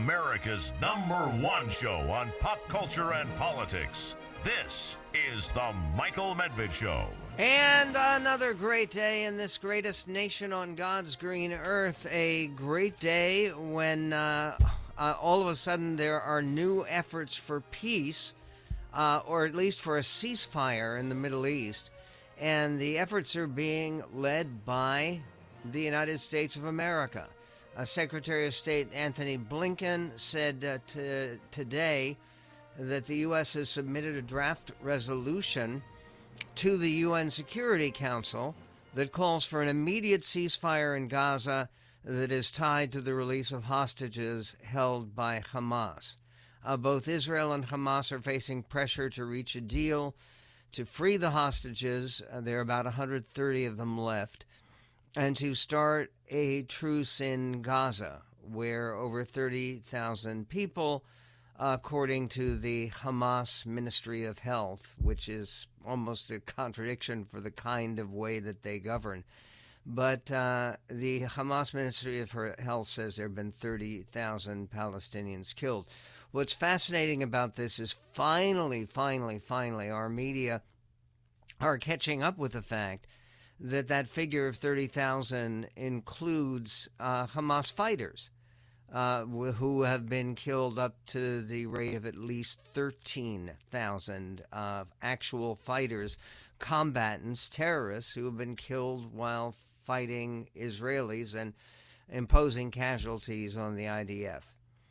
America's #1 show on pop culture and politics. This is the Michael Medved Show. And another great day in this greatest nation on God's green earth. A great day when all of a sudden there are new efforts for peace, or at least for a ceasefire in the Middle East. And the efforts are being led by the United States of America. Secretary of State Antony Blinken said today that the U.S. has submitted a draft resolution to the UN Security Council that calls for an immediate ceasefire in Gaza that is tied to the release of hostages held by Hamas. Both Israel and Hamas are facing pressure to reach a deal to free the hostages. There are about 130 of them left, and to start a truce in Gaza, where over 30,000 people, according to the Hamas Ministry of Health, which is almost a contradiction for the kind of way that they govern. But the Hamas Ministry of Health says there have been 30,000 Palestinians killed. What's fascinating about this is finally, our media are catching up with the fact that figure of 30,000 includes Hamas fighters who have been killed up to the rate of at least 13,000 actual fighters, combatants, terrorists who have been killed while fighting Israelis and imposing casualties on the IDF.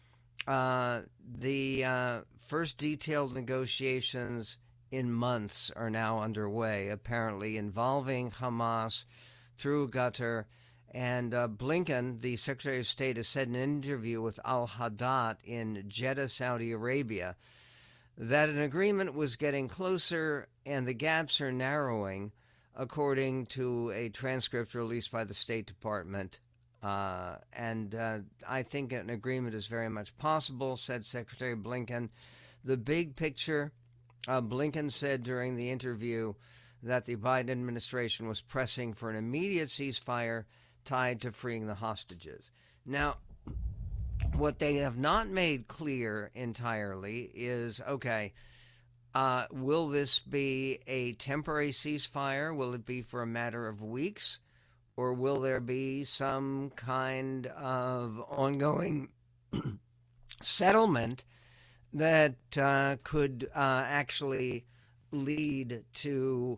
The first detailed negotiations in months are now underway, apparently involving Hamas through Qatar. And Blinken, the Secretary of State, has said in an interview with Al-Haddad in Jeddah, Saudi Arabia, that an agreement was getting closer and the gaps are narrowing, according to a transcript released by the State Department. And I think an agreement is very much possible, said Secretary Blinken. The big picture, Blinken said during the interview that the Biden administration was pressing for an immediate ceasefire tied to freeing the hostages. Now, what they have not made clear entirely is, okay, will this be a temporary ceasefire? Will it be for a matter of weeks? Or will there be some kind of ongoing settlement that could actually lead to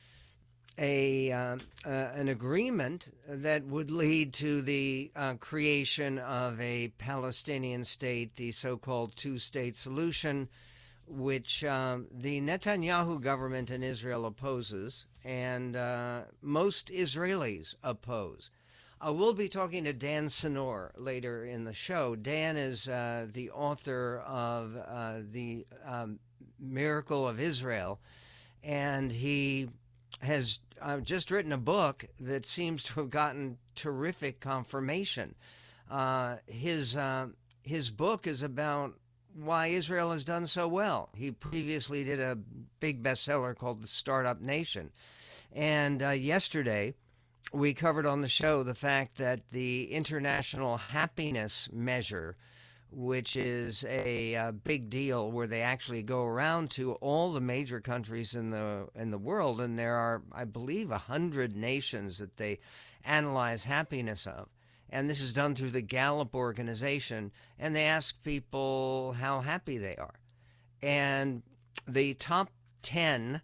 an agreement that would lead to the creation of a Palestinian state, the so-called two-state solution, which the Netanyahu government in Israel opposes, and most Israelis oppose. We'll be talking to Dan Senor later in the show. Dan is the author of The Miracle of Israel, and he has just written a book that seems to have gotten terrific confirmation. His book is about why Israel has done so well. He previously did a big bestseller called The Startup Nation. And yesterday, we covered on the show the fact that the International Happiness Measure, which is a big deal where they actually go around to all the major countries in the world, and there are, I believe, 100 nations that they analyze happiness of. And this is done through the Gallup organization, and they ask people how happy they are. And the top 10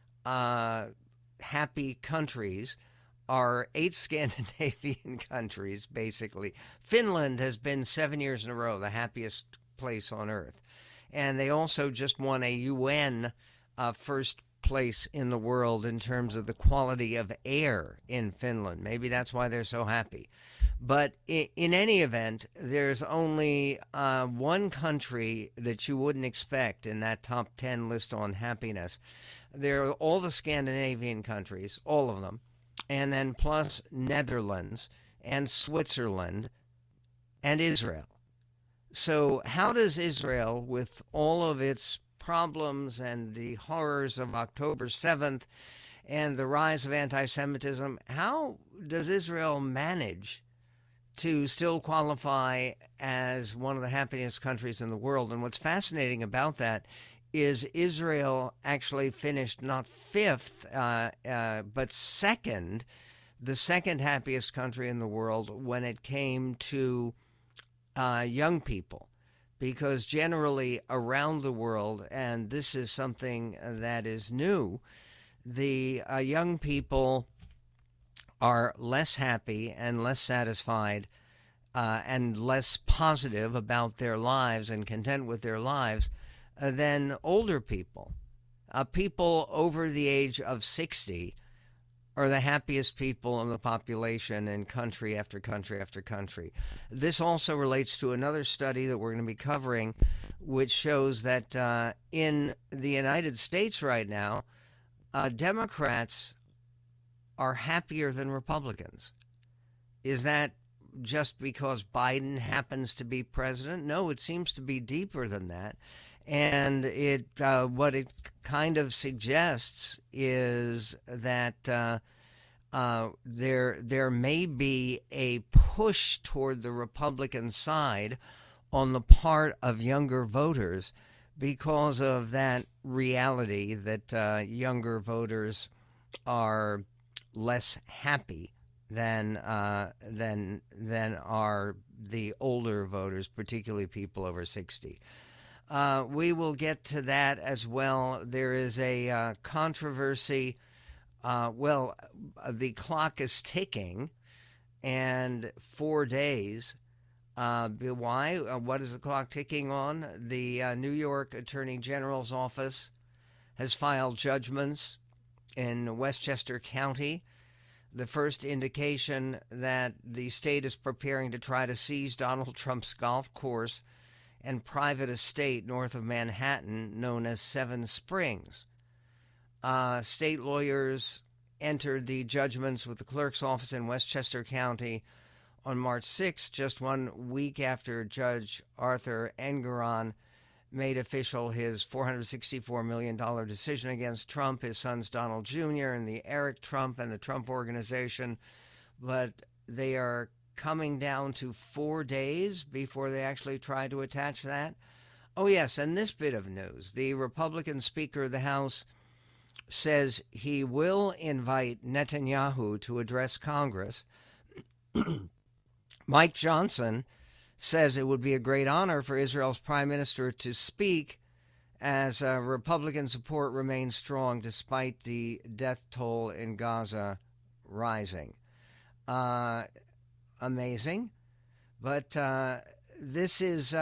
happy countries are 8 Scandinavian countries, basically. Finland has been 7 years in a row the happiest place on earth. And they also just won a UN first place in the world in terms of the quality of air in Finland. Maybe that's why they're so happy. But in any event, there's only one country that you wouldn't expect in that top 10 list on happiness. There are all the Scandinavian countries, all of them, and then plus Netherlands and Switzerland and Israel. So how does Israel, with all of its problems and the horrors of October 7th and the rise of anti-Semitism, how does Israel manage to still qualify as one of the happiest countries in the world. And what's fascinating about that is Israel actually finished not fifth, but second, the second happiest country in the world when it came to young people. Because generally around the world, and this is something that is new, the young people are less happy and less satisfied and less positive about their lives and content with their lives than older people. People over the age of 60 are the happiest people in the population in country after country after country. This also relates to another study that we're going to be covering, which shows that in the United States right now, Democrats are happier than Republicans. Is that just because Biden happens to be president? No, it seems to be deeper than that. And what it kind of suggests is that there may be a push toward the Republican side on the part of younger voters because of that reality that younger voters are less happy than are the older voters, particularly people over 60. We will get to that as well. There is a controversy. The clock is ticking, and 4 days. Why? What is the clock ticking on? The New York Attorney General's office has filed judgments in Westchester County. The first indication that the state is preparing to try to seize Donald Trump's golf course and private estate north of Manhattan known as Seven Springs. State lawyers entered the judgments with the clerk's office in Westchester County on March 6th, just 1 week after Judge Arthur Engoron made official his $464 million decision against Trump, his sons Donald Jr., and the Eric Trump and the Trump Organization. But they are coming down to 4 days before they actually try to attach that. Oh, yes, and this bit of news. The Republican Speaker of the House says he will invite Netanyahu to address Congress. Mike Johnson says it would be a great honor for Israel's prime minister to speak as Republican support remains strong despite the death toll in Gaza rising. Amazing. But this is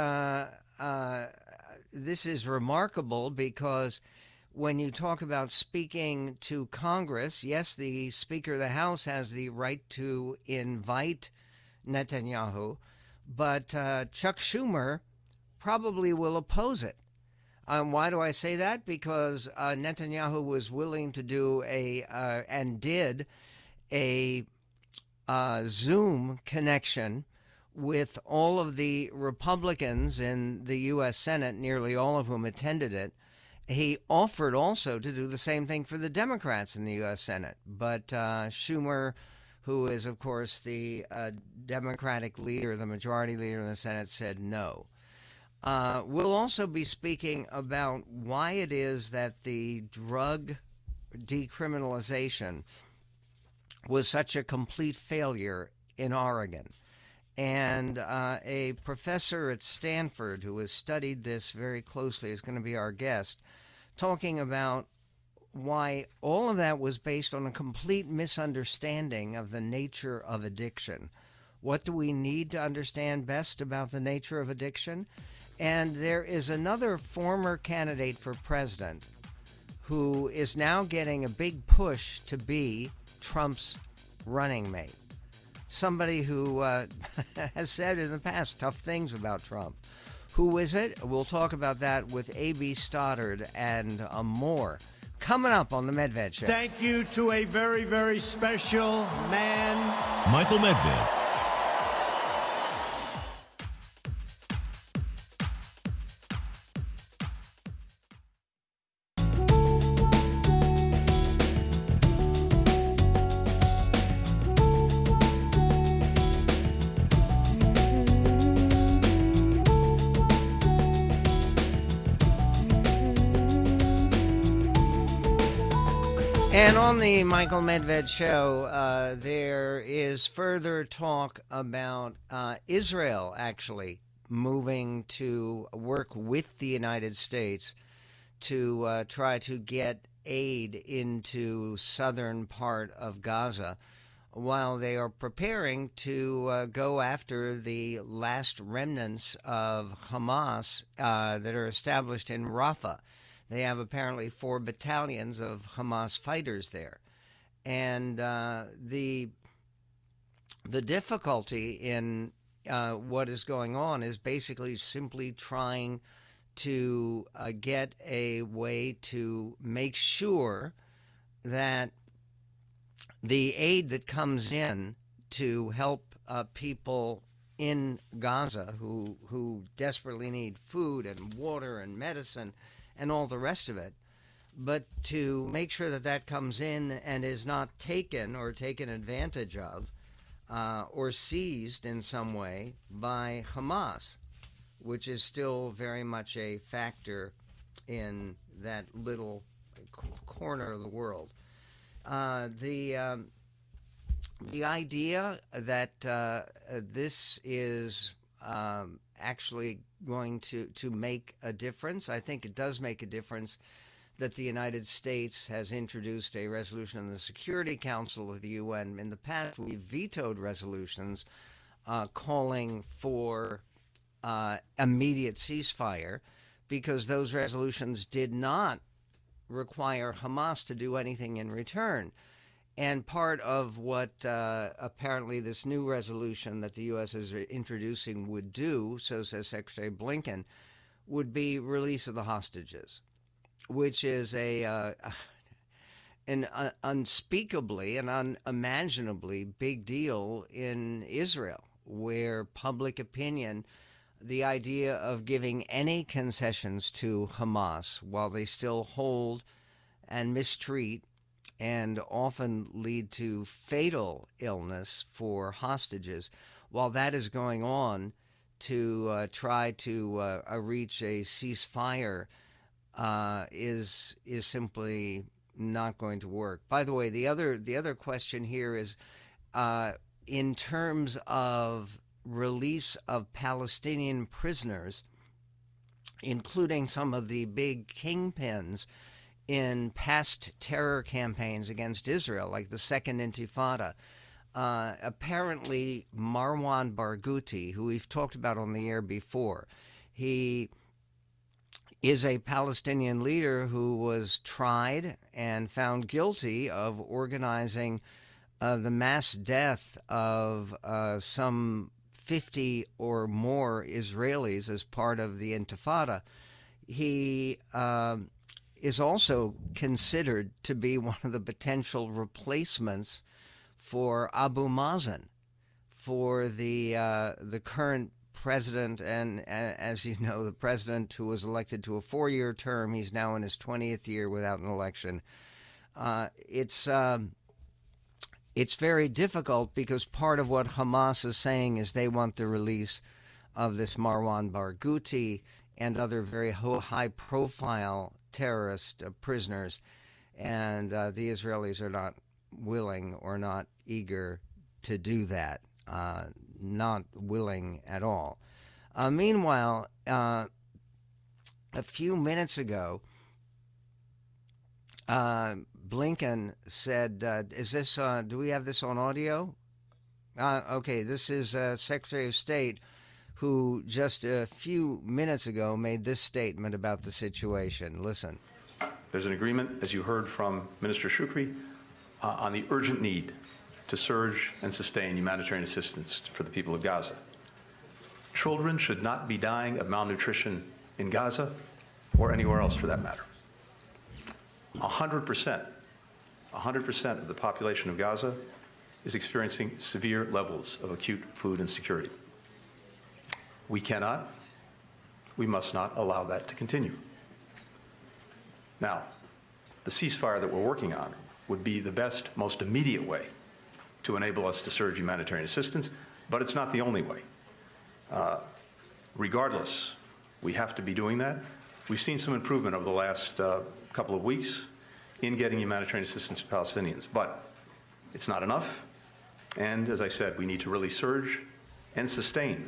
remarkable because when you talk about speaking to Congress, yes, the Speaker of the House has the right to invite Netanyahu, but Chuck Schumer probably will oppose it. Why do I say that? Because Netanyahu was willing to do and did a Zoom connection with all of the Republicans in the U.S. Senate, nearly all of whom attended it. He offered also to do the same thing for the Democrats in the U.S. Senate, but Schumer, who is, of course, the Democratic leader, the majority leader in the Senate, said no. We'll also be speaking about why it is that the drug decriminalization was such a complete failure in Oregon. And a professor at Stanford who has studied this very closely is going to be our guest, talking about why all of that was based on a complete misunderstanding of the nature of addiction. What do we need to understand best about the nature of addiction? And there is another former candidate for president who is now getting a big push to be Trump's running mate. Somebody who has said in the past tough things about Trump. Who is it? We'll talk about that with A.B. Stoddard and more. Coming up on the Medved Show. Thank you to a very, very special man, Michael Medved. And on the Michael Medved show, there is further talk about Israel actually moving to work with the United States to try to get aid into southern part of Gaza while they are preparing to go after the last remnants of Hamas that are established in Rafah. They have apparently 4 battalions of Hamas fighters there. And the difficulty in what is going on is basically simply trying to get a way to make sure that the aid that comes in to help people in Gaza who desperately need food and water and medicine and all the rest of it, but to make sure that that comes in and is not taken or taken advantage of or seized in some way by Hamas, which is still very much a factor in that little corner of the world. The idea that this is actually going to make a difference. I think it does make a difference that the United States has introduced a resolution in the Security Council of the UN. In the past, we vetoed resolutions calling for immediate ceasefire because those resolutions did not require Hamas to do anything in return. And part of what apparently this new resolution that the U.S. is introducing would do, so says Secretary Blinken, would be release of the hostages, which is an unspeakably and unimaginably big deal in Israel, where public opinion, the idea of giving any concessions to Hamas while they still hold and mistreat and often lead to fatal illness for hostages, while that is going on to try to reach a ceasefire is simply not going to work. By the way, the other question here is in terms of release of Palestinian prisoners, including some of the big kingpins in past terror campaigns against Israel, like the Second Intifada. Apparently, Marwan Barghouti, who we've talked about on the air before, he is a Palestinian leader who was tried and found guilty of organizing the mass death of some 50 or more Israelis as part of the Intifada. He is also considered to be one of the potential replacements for Abu Mazen, for the current president, and as you know, the president who was elected to a 4-year term. He's now in his 20th year without an election. It's very difficult because part of what Hamas is saying is they want the release of this Marwan Barghouti and other very high-profile terrorist prisoners, and the Israelis are not willing or not eager to do that, not willing at all. Meanwhile, a few minutes ago, Blinken said, is this, do we have this on audio? Okay, this is Secretary of State who just a few minutes ago made this statement about the situation. Listen. There's an agreement, as you heard from Minister Shukri, on the urgent need to surge and sustain humanitarian assistance for the people of Gaza. Children should not be dying of malnutrition in Gaza or anywhere else for that matter. 100% of the population of Gaza is experiencing severe levels of acute food insecurity. We cannot, we must not allow that to continue. Now, the ceasefire that we're working on would be the best, most immediate way to enable us to surge humanitarian assistance, but it's not the only way. Regardless, we have to be doing that. We've seen some improvement over the last couple of weeks in getting humanitarian assistance to Palestinians. But it's not enough. And as I said, we need to really surge and sustain.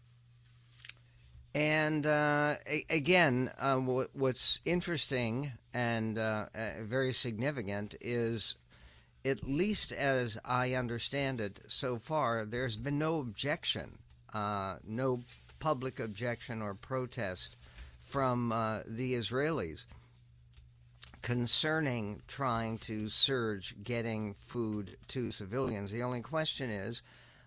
And again, what's interesting and very significant is, at least as I understand it so far, there's been no objection, no public objection or protest from the Israelis concerning trying to surge getting food to civilians. The only question is,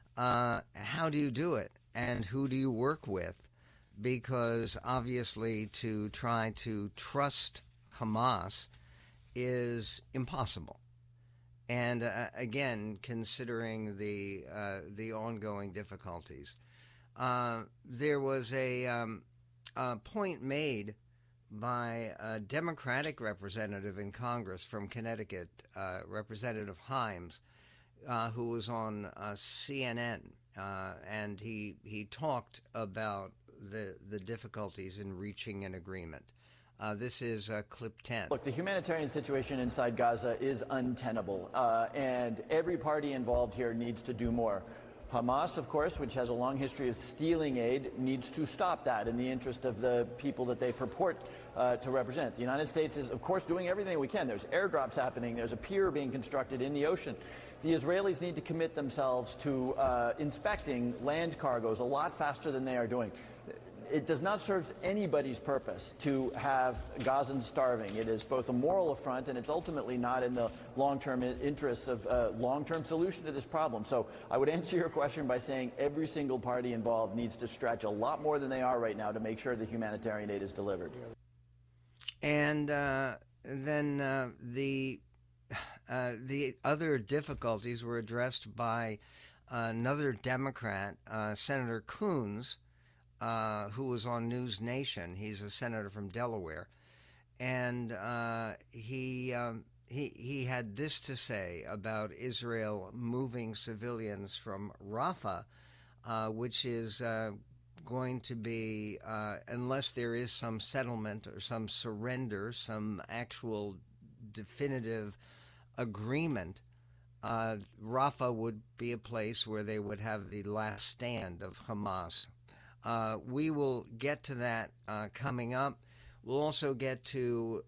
how do you do it, and who do you work with? Because obviously to try to trust Hamas is impossible. And again, considering the ongoing difficulties, there was a point made by a Democratic representative in Congress from Connecticut, Representative Himes, who was on CNN, and he talked about the difficulties in reaching an agreement. This is clip 10. Look, the humanitarian situation inside Gaza is untenable, and every party involved here needs to do more. Hamas, of course, which has a long history of stealing aid, needs to stop that in the interest of the people that they purport to represent. The United States is, of course, doing everything we can. There's airdrops happening. There's a pier being constructed in the ocean. The Israelis need to commit themselves to inspecting land cargoes a lot faster than they are doing. It does not serve anybody's purpose to have Gazans starving. It is both a moral affront, and it's ultimately not in the long-term interests of a long-term solution to this problem. So I would answer your question by saying every single party involved needs to stretch a lot more than they are right now to make sure the humanitarian aid is delivered. And then the other difficulties were addressed by another Democrat, Senator Coons, who was on News Nation. He's a senator from Delaware, and he had this to say about Israel moving civilians from Rafah, which is going to be, unless there is some settlement or some surrender, some actual definitive agreement, Rafah would be a place where they would have the last stand of Hamas. We will get to that coming up. We'll also get to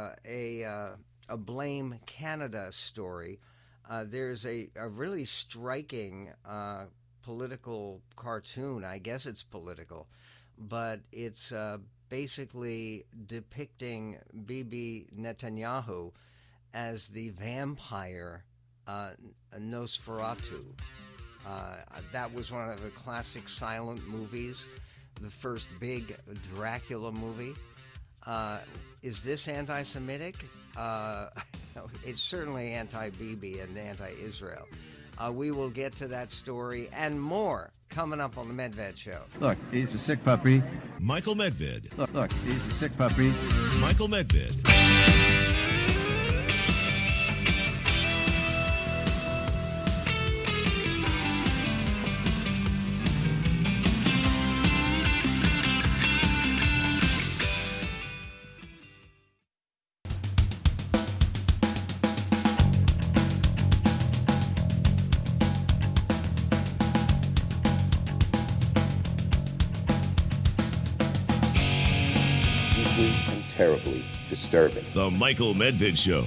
a Blame Canada story. There's a really striking political cartoon. I guess it's political, but it's basically depicting Bibi Netanyahu as the vampire Nosferatu. That was one of the classic silent movies, the first big Dracula movie. Is this anti-Semitic? It's certainly anti-Bibi and anti-Israel. We will get to that story and more coming up on the Medved Show. Look, he's a sick puppy. Michael Medved. Look, he's a sick puppy. Michael Medved. Terribly disturbing. The Michael Medved Show.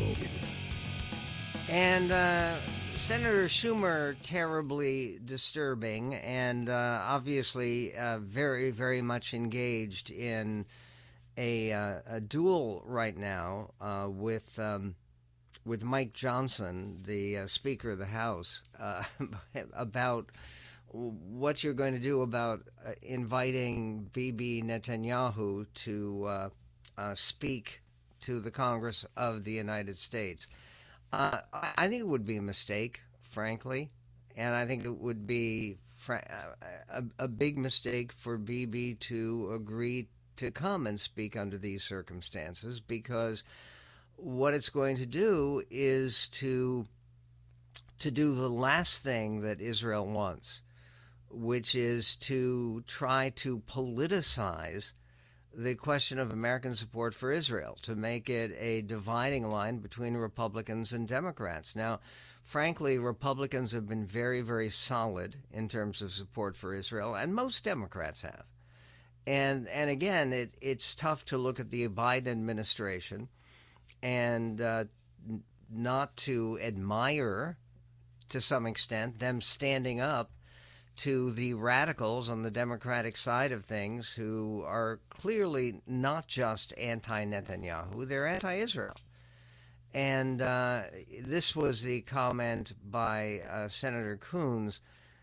And Senator Schumer, terribly disturbing, and obviously very, very much engaged in a duel right now with Mike Johnson, the Speaker of the House, about what you're going to do about inviting Bibi Netanyahu to speak to the Congress of the United States. I think it would be a mistake, frankly, and I think it would be a big mistake for Bibi to agree to come and speak under these circumstances, because what it's going to do is to do the last thing that Israel wants, which is to try to politicize the question of American support for Israel, to make it a dividing line between Republicans and Democrats. Now, frankly, Republicans have been very, very solid in terms of support for Israel, and most Democrats have. And again, it's tough to look at the Biden administration and not to admire, to some extent, them standing up to the radicals on the Democratic side of things who are clearly not just anti-Netanyahu, they're anti-Israel. And this was the comment by Senator Coons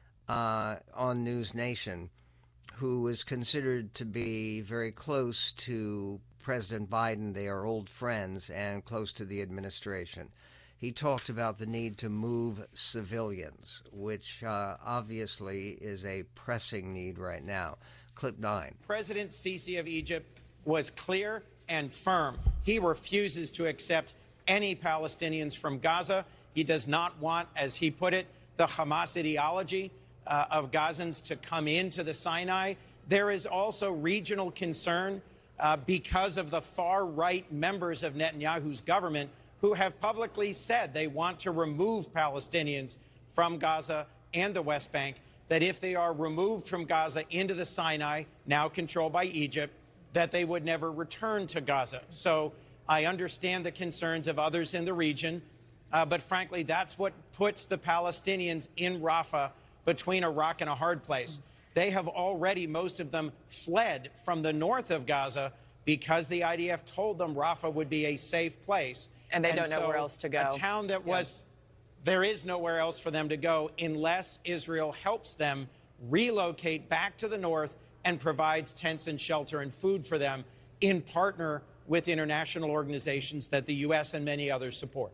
on News Nation, who is considered to be very close to President Biden. They are old friends and close to the administration. He talked about the need to move civilians, which obviously is a pressing need right now. Clip 9. President Sisi of Egypt was clear and firm. He refuses to accept any Palestinians from Gaza. He does not want, as he put it, the Hamas ideology of Gazans to come into the Sinai. There is also regional concern because of the far-right members of Netanyahu's government who have publicly said they want to remove Palestinians from Gaza and the West Bank, that if they are removed from Gaza into the Sinai, now controlled by Egypt, that they would never return to Gaza. So I understand the concerns of others in the region, but frankly, that's what puts the Palestinians in Rafah between a rock and a hard place. They have already, most of them, fled from the north of Gaza because the IDF told them Rafah would be a safe place. And they don't know where else to go. A town that was, there is nowhere else for them to go unless Israel helps them relocate back to the north and provides tents and shelter and food for them in partner with international organizations that the U.S. and many others support.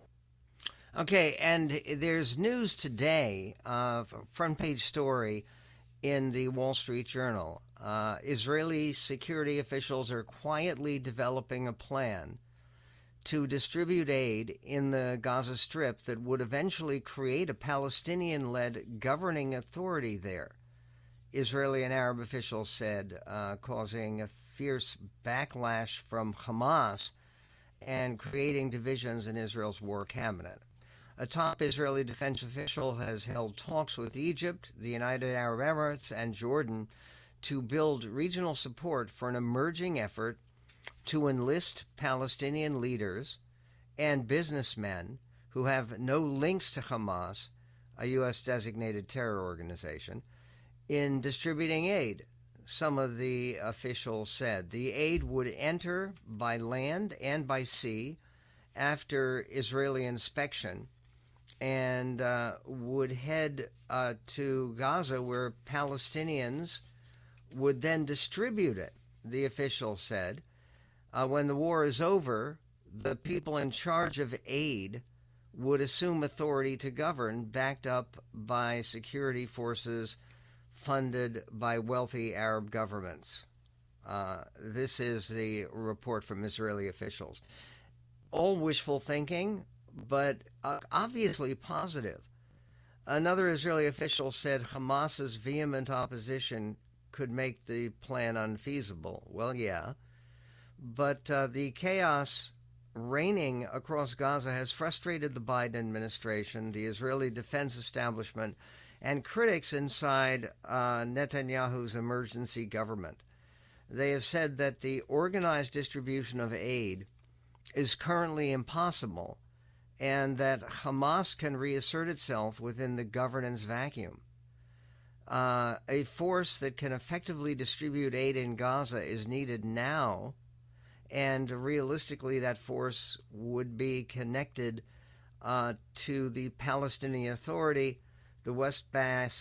Okay, and there's news today, front page story in the Wall Street Journal. Israeli security officials are quietly developing a plan to distribute aid in the Gaza Strip that would eventually create a Palestinian-led governing authority there, Israeli and Arab officials said, causing a fierce backlash from Hamas and creating divisions in Israel's war cabinet. A top Israeli defense official has held talks with Egypt, the United Arab Emirates, and Jordan to build regional support for an emerging effort to enlist Palestinian leaders and businessmen who have no links to Hamas, a U.S.-designated terror organization, in distributing aid. Some of the officials said the aid would enter by land and by sea after Israeli inspection and would head to Gaza, where Palestinians would then distribute it, the official said. When the war is over, the people in charge of aid would assume authority to govern, backed up by security forces funded by wealthy Arab governments. This is the report from Israeli officials. All wishful thinking, but obviously positive. Another Israeli official said Hamas's vehement opposition could make the plan unfeasible. Well, yeah. But the chaos reigning across Gaza has frustrated the Biden administration, the Israeli defense establishment, and critics inside Netanyahu's emergency government. They have said that the organized distribution of aid is currently impossible and that Hamas can reassert itself within the governance vacuum. A force that can effectively distribute aid in Gaza is needed now, and realistically that force would be connected to the Palestinian Authority, the West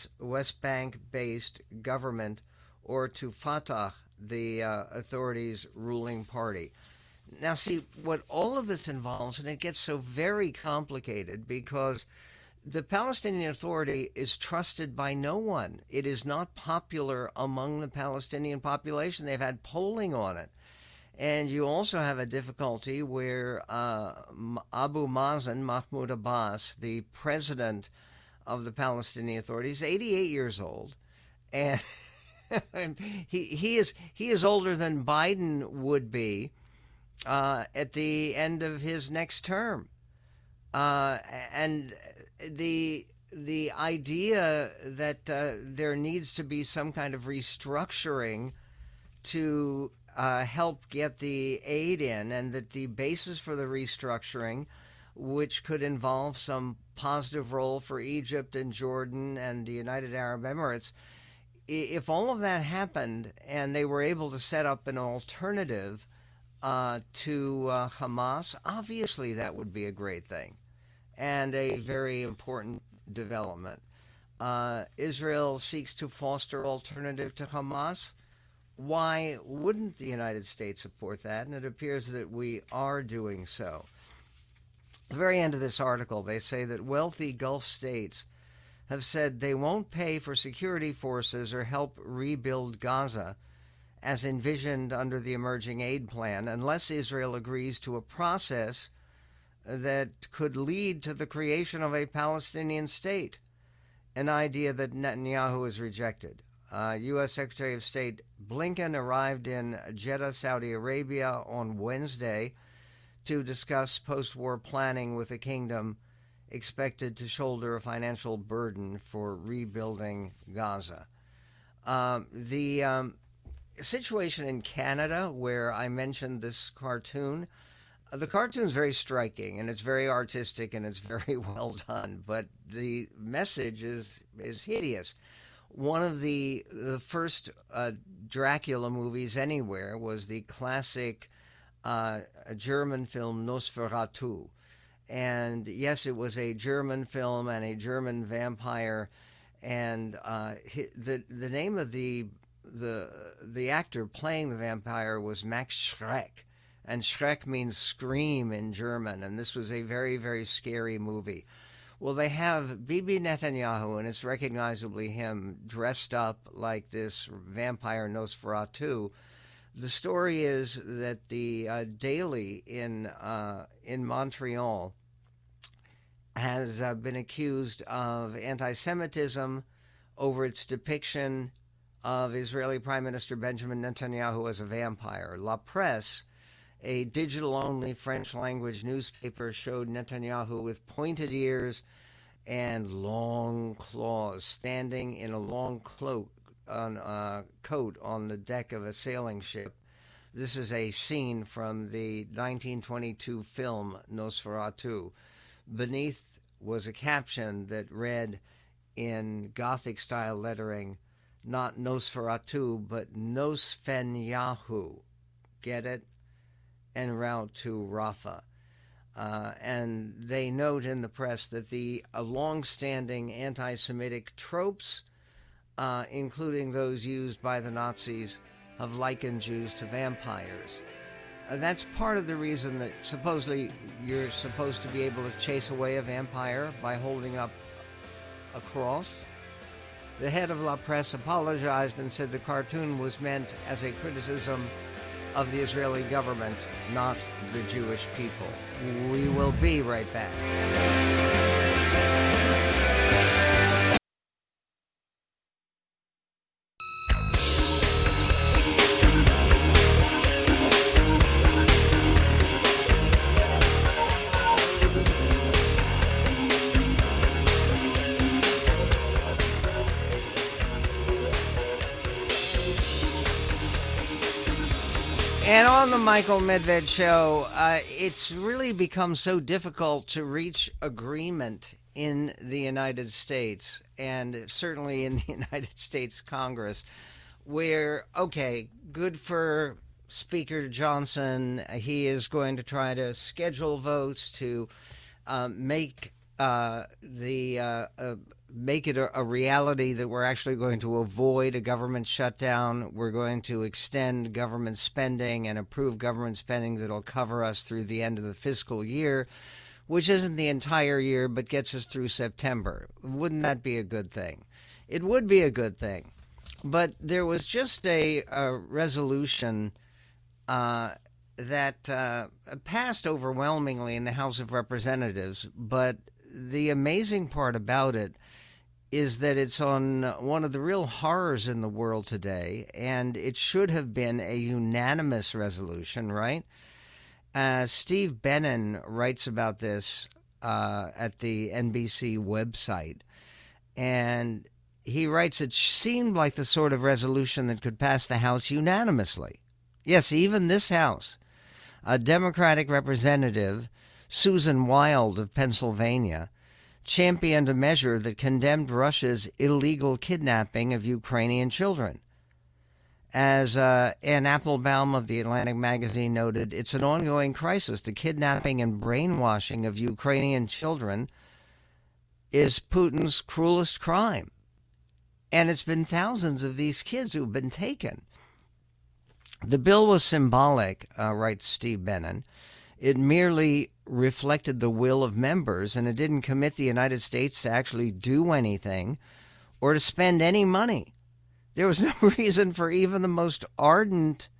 Bank-based government, or to Fatah, the authority's ruling party. Now, see, what all of this involves, and it gets so very complicated because the Palestinian Authority is trusted by no one. It is not popular among the Palestinian population. They've had polling on it. And you also have a difficulty where Abu Mazen, Mahmoud Abbas, the president of the Palestinian Authority, is 88 years old, and he is older than Biden would be at the end of his next term, and the idea that there needs to be some kind of restructuring to help get the aid in, and that the basis for the restructuring, which could involve some positive role for Egypt and Jordan and the United Arab Emirates, if all of that happened and they were able to set up an alternative to Hamas, obviously that would be a great thing and a very important development. Israel seeks to foster alternative to Hamas. Why wouldn't the United States support that? And it appears that we are doing so. At the very end of this article, they say that wealthy Gulf states have said they won't pay for security forces or help rebuild Gaza as envisioned under the emerging aid plan unless Israel agrees to a process that could lead to the creation of a Palestinian state, an idea that Netanyahu has rejected. U.S. Secretary of State Blinken arrived in Jeddah, Saudi Arabia on Wednesday to discuss post-war planning with the kingdom expected to shoulder a financial burden for rebuilding Gaza. The situation in Canada, where I mentioned this cartoon, the cartoon's very striking, and it's very artistic, and it's very well done, but the message is hideous. One of the first Dracula movies anywhere was the classic German film Nosferatu. And yes, it was a German film and a German vampire, and the name of the actor playing the vampire was Max Schreck, and Schreck means scream in German, and this was a very, very scary movie. Well, they have Bibi Netanyahu, and it's recognizably him, dressed up like this vampire Nosferatu. The story is that the Daily in Montreal has been accused of anti-Semitism over its depiction of Israeli Prime Minister Benjamin Netanyahu as a vampire. La Presse, a digital-only French-language newspaper, showed Netanyahu with pointed ears and long claws, standing in a long coat on the deck of a sailing ship. This is a scene from the 1922 film Nosferatu. Beneath was a caption that read in Gothic-style lettering, not Nosferatu, but Nosfenyahu. Get it? En route to Rafah. And they note in the press that the long-standing anti-Semitic tropes, including those used by the Nazis, have likened Jews to vampires. That's part of the reason that supposedly you're supposed to be able to chase away a vampire by holding up a cross. The head of La Presse apologized and said the cartoon was meant as a criticism of the Israeli government, not the Jewish people. We will be right back. And on the Michael Medved Show, it's really become so difficult to reach agreement in the United States, and certainly in the United States Congress, where, okay, good for Speaker Johnson. He is going to try to schedule votes to make it a reality that we're actually going to avoid a government shutdown. We're going to extend government spending and approve government spending that'll cover us through the end of the fiscal year, which isn't the entire year, but gets us through September. Wouldn't that be a good thing? It would be a good thing. But there was just a resolution that passed overwhelmingly in the House of Representatives, but the amazing part about it is that it's on one of the real horrors in the world today, and it should have been a unanimous resolution, right? Steve Bannon writes about this at the NBC website, and he writes it seemed like the sort of resolution that could pass the House unanimously. Yes, even this House. A Democratic representative, Susan Wild of Pennsylvania, championed a measure that condemned Russia's illegal kidnapping of Ukrainian children. As Ann Applebaum of the Atlantic magazine noted, it's an ongoing crisis. The kidnapping and brainwashing of Ukrainian children is Putin's cruelest crime. And it's been thousands of these kids who've been taken. The bill was symbolic, writes Steve Bannon. It merely reflected the will of members, and it didn't commit the United States to actually do anything or to spend any money. There was no reason for even the most ardent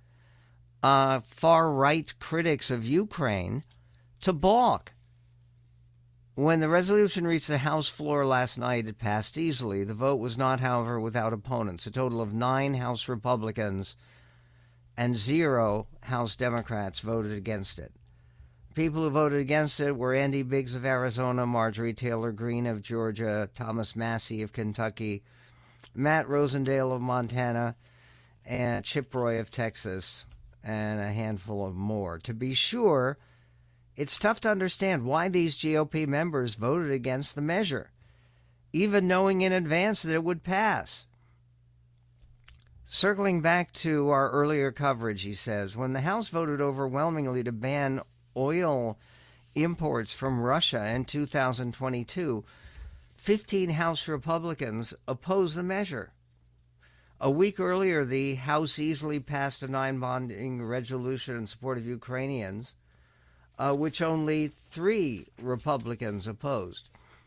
far-right critics of Ukraine to balk. When the resolution reached the House floor last night, it passed easily. The vote was not, however, without opponents. A total of 9 House Republicans and 0 House Democrats voted against it. People who voted against it were Andy Biggs of Arizona, Marjorie Taylor Greene of Georgia, Thomas Massie of Kentucky, Matt Rosendale of Montana, and Chip Roy of Texas, and a handful of more. To be sure, it's tough to understand why these GOP members voted against the measure, even knowing in advance that it would pass. Circling back to our earlier coverage, he says, when the House voted overwhelmingly to ban oil imports from Russia in 2022, 15 House Republicans opposed the measure. A week earlier, the House easily passed a non-binding resolution in support of Ukrainians, which only 3 Republicans opposed.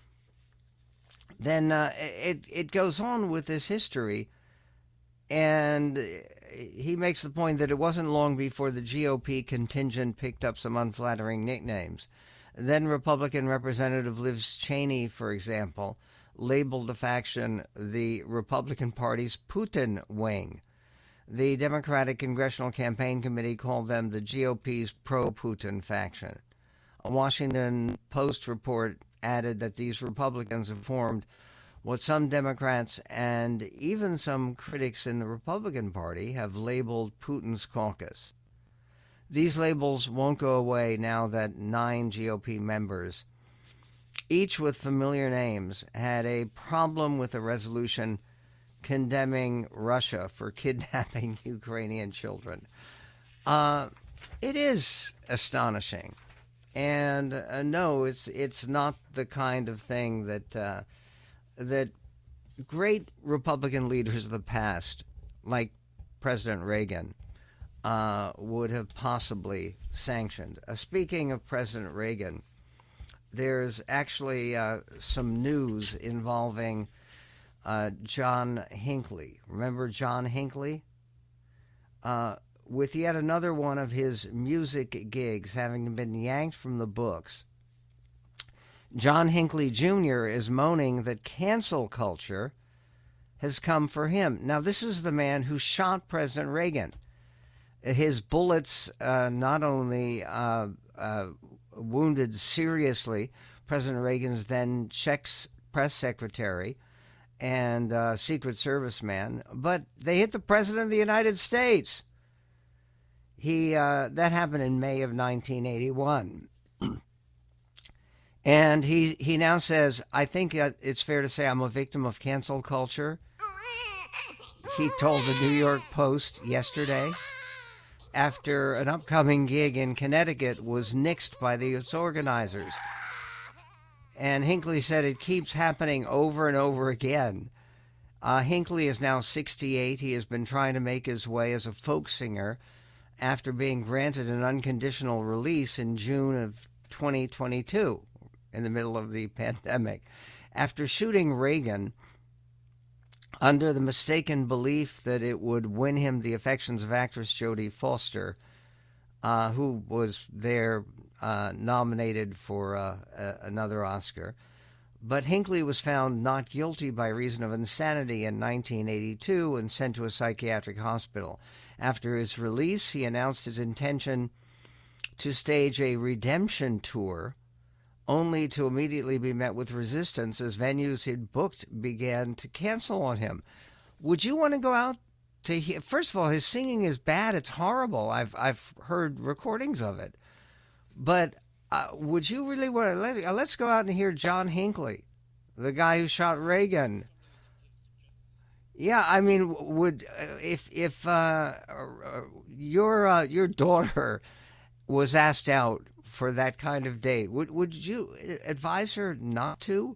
Then it goes on with this history, and he makes the point that it wasn't long before the GOP contingent picked up some unflattering nicknames. Then Republican Representative Liz Cheney, for example, labeled the faction the Republican Party's Putin wing. The Democratic Congressional Campaign Committee called them the GOP's pro-Putin faction. A Washington Post report added that these Republicans have formed what some Democrats and even some critics in the Republican Party have labeled Putin's caucus. These labels won't go away now that 9 GOP members, each with familiar names, had a problem with a resolution condemning Russia for kidnapping Ukrainian children. It is astonishing. And no, it's not the kind of thing that that great Republican leaders of the past, like President Reagan, would have possibly sanctioned. Speaking of President Reagan, there's actually some news involving John Hinckley. Remember John Hinckley? With yet another one of his music gigs having been yanked from the books, John Hinckley Jr. is moaning that cancel culture has come for him. Now, this is the man who shot President Reagan. His bullets not only wounded seriously President Reagan's then Czech press secretary and Secret Service man, but they hit the President of the United States. That happened in May of 1981. And he now says, I think it's fair to say I'm a victim of cancel culture. He told the New York Post yesterday after an upcoming gig in Connecticut was nixed by its organizers. And Hinckley said it keeps happening over and over again. Hinckley is now 68. He has been trying to make his way as a folk singer after being granted an unconditional release in June of 2022. In the middle of the pandemic, after shooting Reagan under the mistaken belief that it would win him the affections of actress Jodie Foster, who was there nominated for another Oscar. But Hinckley was found not guilty by reason of insanity in 1982 and sent to a psychiatric hospital. After his release, he announced his intention to stage a redemption tour, only to immediately be met with resistance as venues he'd booked began to cancel on him. Would you want to go out to hear? First of all, his singing is bad. It's horrible. I've heard recordings of it. But would you really want to? Let's go out and hear John Hinckley, the guy who shot Reagan. Yeah, I mean, would if your daughter was asked out for that kind of date, would you advise her not to?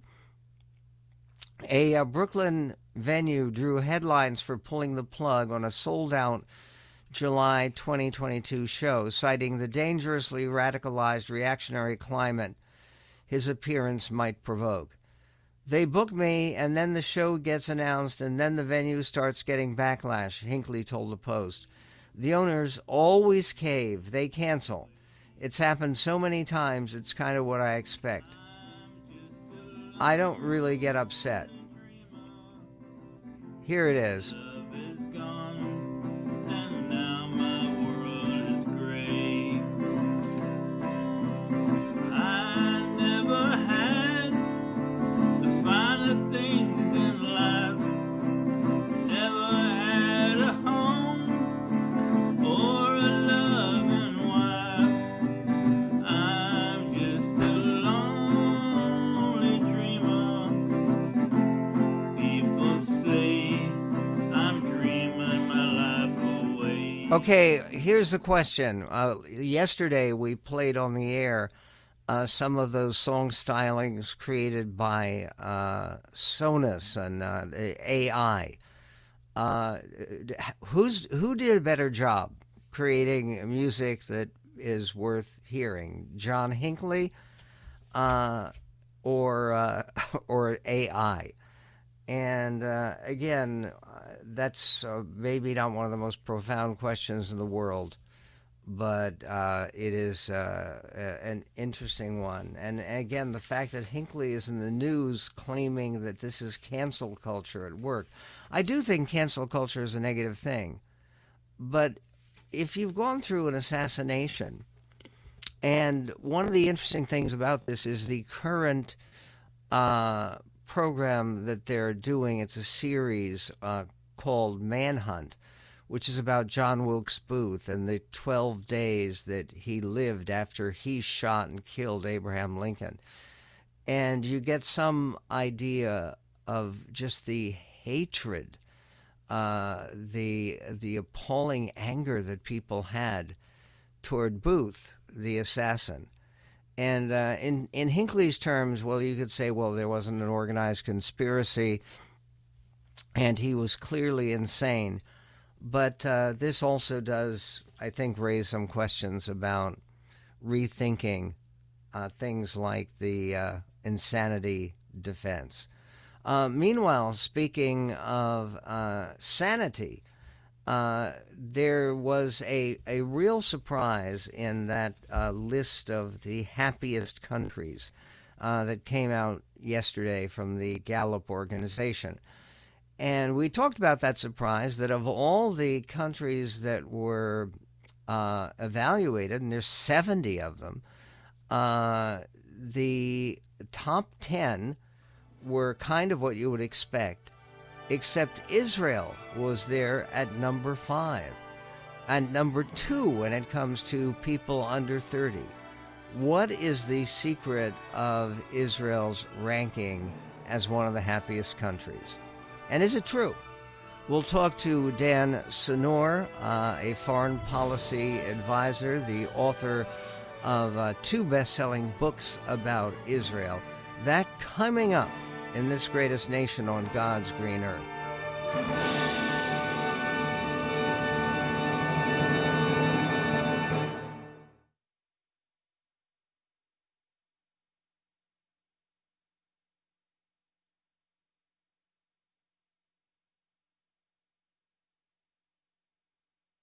A Brooklyn venue drew headlines for pulling the plug on a sold-out July 2022 show, citing the dangerously radicalized reactionary climate his appearance might provoke. They book me, and then the show gets announced, and then the venue starts getting backlash, Hinckley told the Post. The owners always cave. They cancel. It's happened so many times, it's kind of what I expect. I don't really get upset. Here it is. Okay, here's the question. Yesterday we played on the air some of those song stylings created by Sonos and AI. Who did a better job creating music that is worth hearing, John Hinckley or AI? And again, that's maybe not one of the most profound questions in the world, but it is an interesting one. And again, the fact that Hinckley is in the news claiming that this is cancel culture at work. I do think cancel culture is a negative thing. But if you've gone through an assassination, and one of the interesting things about this is the current program that they're doing, it's a series called Manhunt, which is about John Wilkes Booth and the 12 days that he lived after he shot and killed Abraham Lincoln. And you get some idea of just the hatred, the appalling anger that people had toward Booth, the assassin. And in Hinckley's terms, well, you could say, well, there wasn't an organized conspiracy, and he was clearly insane. But this also does, I think, raise some questions about rethinking things like the insanity defense. Meanwhile, speaking of sanity, there was a real surprise in that list of the happiest countries that came out yesterday from the Gallup organization. And we talked about that surprise, that of all the countries that were evaluated, and there's 70 of them, the top 10 were kind of what you would expect, except Israel was there at number 5 and number 2 when it comes to people under 30. What is the secret of Israel's ranking as one of the happiest countries? And is it true? We'll talk to Dan Senor, a foreign policy advisor, the author of 2 best-selling books about Israel. That coming up in this greatest nation on God's green earth.